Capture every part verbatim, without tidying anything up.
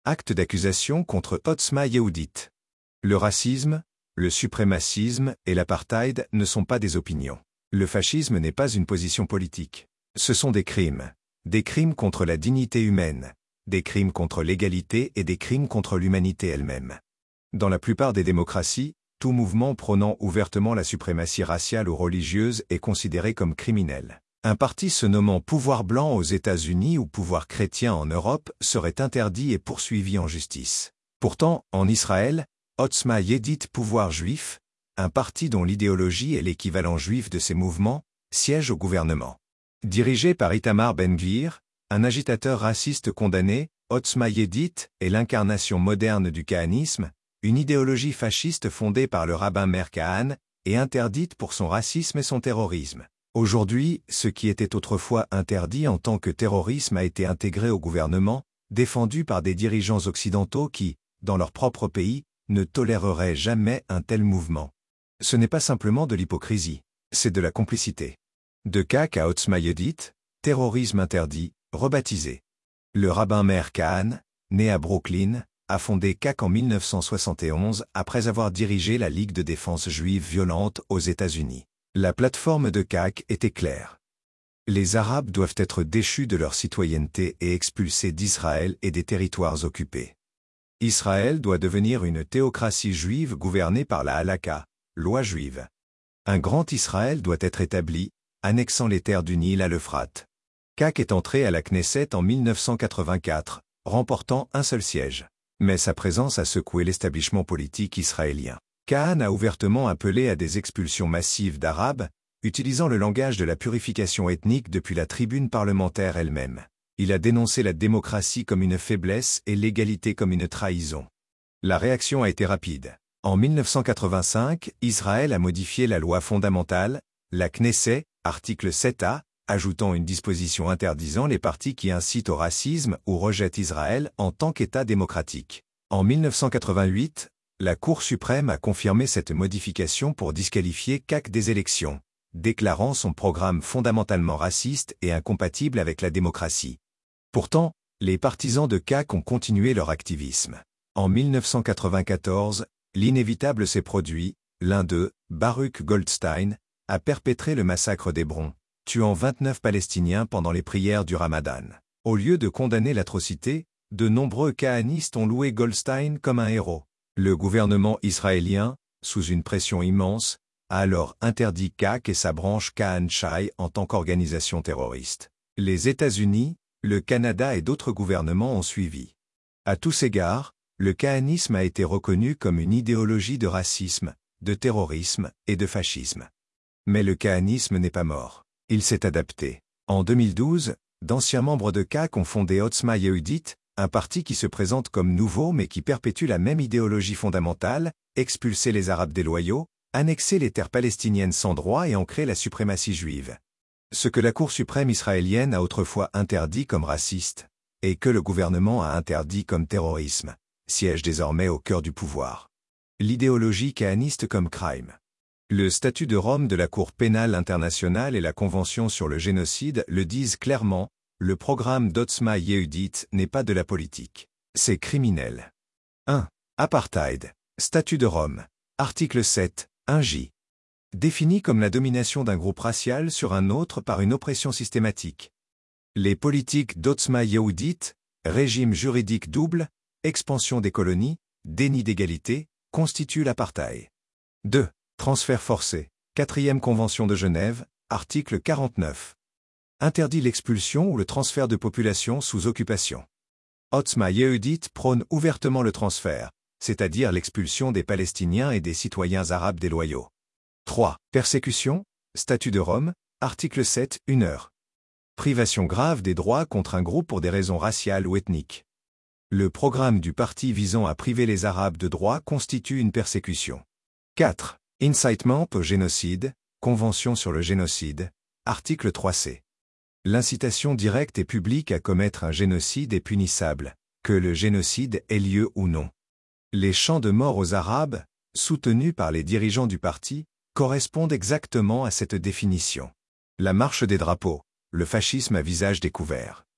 Acte d'accusation contre Otzma Yehudit. Le racisme, le suprémacisme et l'apartheid ne sont pas des opinions. Le fascisme n'est pas une position politique. Ce sont des crimes. Des crimes contre la dignité humaine, des crimes contre l'égalité et des crimes contre l'humanité elle-même. Dans la plupart des démocraties, tout mouvement prônant ouvertement la suprématie raciale ou religieuse est considéré comme criminel. Un parti se nommant Pouvoir blanc aux États-Unis ou Pouvoir chrétien en Europe serait interdit et poursuivi en justice. Pourtant, en Israël, Otzma Yehudit Pouvoir juif, un parti dont l'idéologie est l'équivalent juif de ces mouvements, siège au gouvernement. Dirigé par Itamar Ben-Gvir, un agitateur raciste condamné, Otzma Yehudit est l'incarnation moderne du kahanisme, une idéologie fasciste fondée par le rabbin Meir Kahane et interdite pour son racisme et son terrorisme. Aujourd'hui, ce qui était autrefois interdit en tant que terrorisme a été intégré au gouvernement, défendu par des dirigeants occidentaux qui, dans leur propre pays, ne toléreraient jamais un tel mouvement. Ce n'est pas simplement de l'hypocrisie, c'est de la complicité. De C A Q à Otzma Yehudit, terrorisme interdit, rebaptisé. Le rabbin Meir Kahane, né à Brooklyn, a fondé C A Q en mille neuf cent soixante et onze après avoir dirigé la Ligue de défense juive violente aux États-Unis. La plateforme de C A Q était claire. Les Arabes doivent être déchus de leur citoyenneté et expulsés d'Israël et des territoires occupés. Israël doit devenir une théocratie juive gouvernée par la halakha, loi juive. Un grand Israël doit être établi, annexant les terres du Nil à l'Euphrate. C A Q est entré à la Knesset en mille neuf cent quatre-vingt-quatre, remportant un seul siège. Mais sa présence a secoué l'établissement politique israélien. Kahane a ouvertement appelé à des expulsions massives d'Arabes, utilisant le langage de la purification ethnique depuis la tribune parlementaire elle-même. Il a dénoncé la démocratie comme une faiblesse et l'égalité comme une trahison. La réaction a été rapide. En mille neuf cent quatre-vingt-cinq, Israël a modifié la loi fondamentale, la Knesset, article sept A, ajoutant une disposition interdisant les partis qui incitent au racisme ou rejettent Israël en tant qu'État démocratique. En mille neuf cent quatre-vingt-huit, la Cour suprême a confirmé cette modification pour disqualifier C A Q des élections, déclarant son programme fondamentalement raciste et incompatible avec la démocratie. Pourtant, les partisans de C A Q ont continué leur activisme. En mille neuf cent quatre-vingt-quatorze, l'inévitable s'est produit, l'un d'eux, Baruch Goldstein, a perpétré le massacre d'Hébron, tuant vingt-neuf Palestiniens pendant les prières du Ramadan. Au lieu de condamner l'atrocité, de nombreux kahanistes ont loué Goldstein comme un héros. Le gouvernement israélien, sous une pression immense, a alors interdit C A Q et sa branche Kahan Shai en tant qu'organisation terroriste. Les États-Unis, le Canada et d'autres gouvernements ont suivi. À tous égards, le kahanisme a été reconnu comme une idéologie de racisme, de terrorisme et de fascisme. Mais le kahanisme n'est pas mort. Il s'est adapté. En deux mille douze, d'anciens membres de C A Q ont fondé Otzma Yehudit, un parti qui se présente comme nouveau mais qui perpétue la même idéologie fondamentale, expulser les Arabes déloyaux, annexer les terres palestiniennes sans droit et ancrer la suprématie juive. Ce que la Cour suprême israélienne a autrefois interdit comme raciste, et que le gouvernement a interdit comme terrorisme, siège désormais au cœur du pouvoir. L'idéologie kahaniste comme crime. Le statut de Rome de la Cour pénale internationale et la Convention sur le génocide le disent clairement, le programme d'Otzma Yehudit n'est pas de la politique. C'est criminel. un. Apartheid. Statut de Rome. Article sept, un J. Défini comme la domination d'un groupe racial sur un autre par une oppression systématique. Les politiques d'Otzma Yehudit, régime juridique double, expansion des colonies, déni d'égalité, constituent l'apartheid. deux. Transfert forcé. Quatrième Convention de Genève, article quarante-neuf. Interdit l'expulsion ou le transfert de population sous occupation. Otzma Yehudit prône ouvertement le transfert, c'est-à-dire l'expulsion des Palestiniens et des citoyens arabes déloyaux. trois. Persécution, statut de Rome, article sept, une heure. Privation grave des droits contre un groupe pour des raisons raciales ou ethniques. Le programme du parti visant à priver les Arabes de droits constitue une persécution. quatre. Incitement au génocide, Convention sur le génocide, article trois C. L'incitation directe et publique à commettre un génocide est punissable, que le génocide ait lieu ou non. Les chants de mort aux Arabes, soutenus par les dirigeants du parti, correspondent exactement à cette définition. La marche des drapeaux, le fascisme à visage découvert.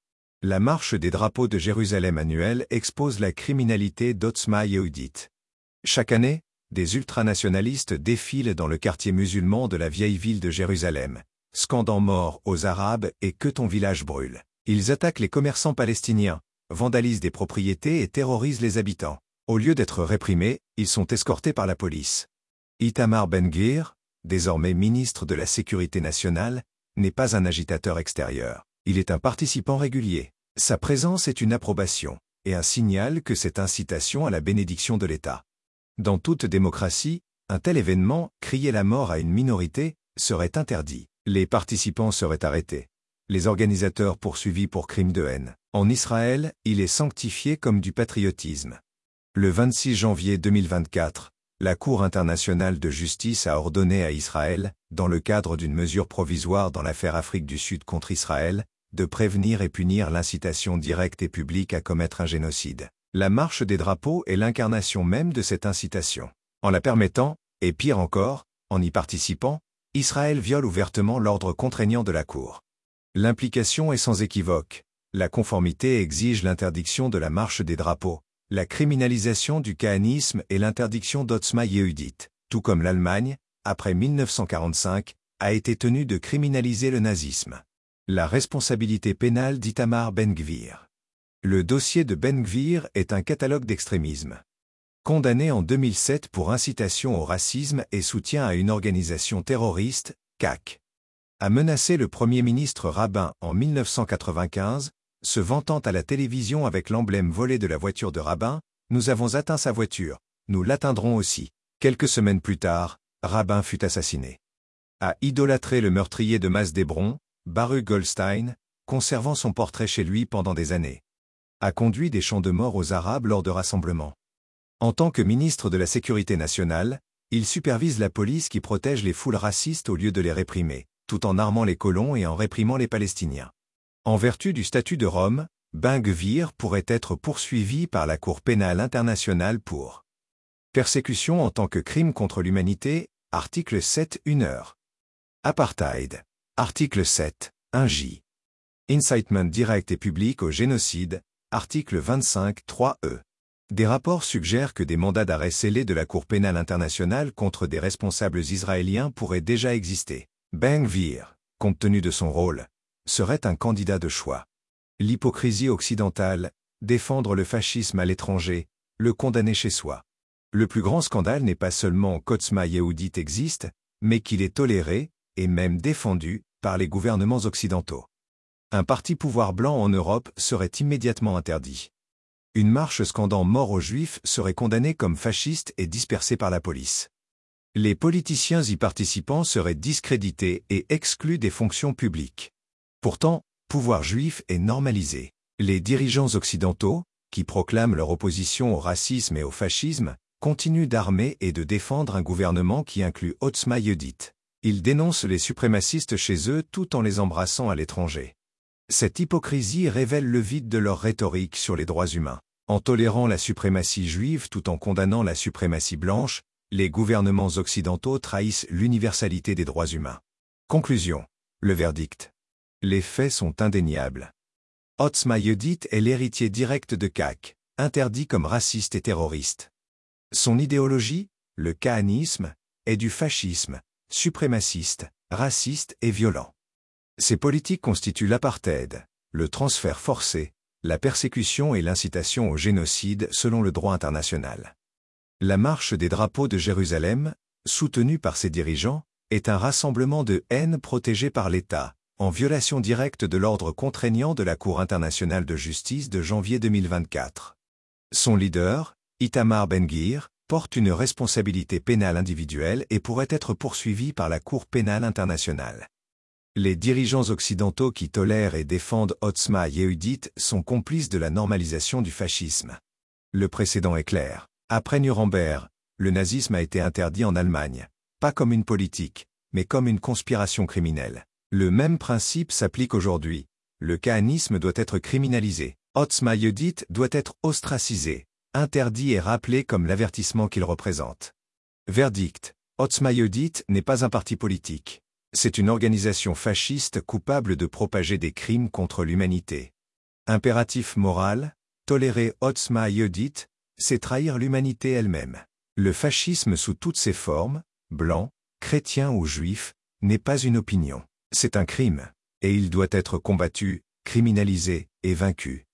La marche des drapeaux de Jérusalem annuelle expose la criminalité d'Otzma Yehudit. Chaque année, des ultranationalistes défilent dans le quartier musulman de la vieille ville de Jérusalem, scandant mort aux Arabes et que ton village brûle. Ils attaquent les commerçants palestiniens, vandalisent des propriétés et terrorisent les habitants. Au lieu d'être réprimés, ils sont escortés par la police. Itamar Ben-Gvir, désormais ministre de la Sécurité nationale, n'est pas un agitateur extérieur. Il est un participant régulier. Sa présence est une approbation, et un signal que cette incitation à la bénédiction de l'État. Dans toute démocratie, un tel événement, crier la mort à une minorité, serait interdit. Les participants seraient arrêtés. Les organisateurs poursuivis pour crimes de haine. En Israël, il est sanctifié comme du patriotisme. Le vingt-six janvier deux mille vingt-quatre, la Cour internationale de justice a ordonné à Israël, dans le cadre d'une mesure provisoire dans l'affaire Afrique du Sud contre Israël, de prévenir et punir l'incitation directe et publique à commettre un génocide. La marche des drapeaux est l'incarnation même de cette incitation. En la permettant, et pire encore, en y participant, Israël viole ouvertement l'ordre contraignant de la Cour. L'implication est sans équivoque. La conformité exige l'interdiction de la marche des drapeaux, la criminalisation du kahanisme et l'interdiction d'Otzma Yehudit, tout comme l'Allemagne, après mille neuf cent quarante-cinq, a été tenue de criminaliser le nazisme. La responsabilité pénale d'Itamar Ben-Gvir. Le dossier de Ben-Gvir est un catalogue d'extrémisme. Condamné en deux mille sept pour incitation au racisme et soutien à une organisation terroriste, C A C, a menacé le Premier ministre Rabin en mille neuf cent quatre-vingt-quinze, se vantant à la télévision avec l'emblème volé de la voiture de Rabin, « Nous avons atteint sa voiture, nous l'atteindrons aussi ». Quelques semaines plus tard, Rabin fut assassiné. A idolâtré le meurtrier de Masse d'Hébron, Baruch Goldstein, conservant son portrait chez lui pendant des années. A conduit des chants de mort aux Arabes lors de rassemblements. En tant que ministre de la Sécurité nationale, il supervise la police qui protège les foules racistes au lieu de les réprimer, tout en armant les colons et en réprimant les Palestiniens. En vertu du statut de Rome, Ben-Gvir pourrait être poursuivi par la Cour pénale internationale pour persécution en tant que crime contre l'humanité, article sept une heure. Apartheid, article sept, un J. Incitement direct et public au génocide, article vingt-cinq trois E. Des rapports suggèrent que des mandats d'arrêt scellés de la Cour pénale internationale contre des responsables israéliens pourraient déjà exister. Ben-Gvir, compte tenu de son rôle, serait un candidat de choix. L'hypocrisie occidentale, défendre le fascisme à l'étranger, le condamner chez soi. Le plus grand scandale n'est pas seulement qu'Otzma Yehudit existe, mais qu'il est toléré, et même défendu, par les gouvernements occidentaux. Un parti pouvoir blanc en Europe serait immédiatement interdit. Une marche scandant mort aux Juifs serait condamnée comme fasciste et dispersée par la police. Les politiciens y participants seraient discrédités et exclus des fonctions publiques. Pourtant, pouvoir juif est normalisé. Les dirigeants occidentaux, qui proclament leur opposition au racisme et au fascisme, continuent d'armer et de défendre un gouvernement qui inclut Otzma Yehudit. Ils dénoncent les suprémacistes chez eux tout en les embrassant à l'étranger. Cette hypocrisie révèle le vide de leur rhétorique sur les droits humains. En tolérant la suprématie juive tout en condamnant la suprématie blanche, les gouvernements occidentaux trahissent l'universalité des droits humains. Conclusion. Le verdict. Les faits sont indéniables. Otzma Yehudit est l'héritier direct de C A C, interdit comme raciste et terroriste. Son idéologie, le kahanisme, est du fascisme, suprémaciste, raciste et violent. Ces politiques constituent l'apartheid, le transfert forcé, la persécution et l'incitation au génocide selon le droit international. La marche des drapeaux de Jérusalem, soutenue par ses dirigeants, est un rassemblement de haine protégé par l'État, en violation directe de l'ordre contraignant de la Cour internationale de justice de janvier deux mille vingt-quatre. Son leader, Itamar Ben-Gvir, porte une responsabilité pénale individuelle et pourrait être poursuivi par la Cour pénale internationale. Les dirigeants occidentaux qui tolèrent et défendent Otzma Yehudit sont complices de la normalisation du fascisme. Le précédent est clair. Après Nuremberg, le nazisme a été interdit en Allemagne, pas comme une politique, mais comme une conspiration criminelle. Le même principe s'applique aujourd'hui. Le kahanisme doit être criminalisé. Otzma Yehudit doit être ostracisé, interdit et rappelé comme l'avertissement qu'il représente. Verdict. Otzma Yehudit n'est pas un parti politique. C'est une organisation fasciste coupable de propager des crimes contre l'humanité. Impératif moral, tolérer Otzma Yehudit, c'est trahir l'humanité elle-même. Le fascisme sous toutes ses formes, blanc, chrétien ou juif, n'est pas une opinion. C'est un crime. Et il doit être combattu, criminalisé et vaincu.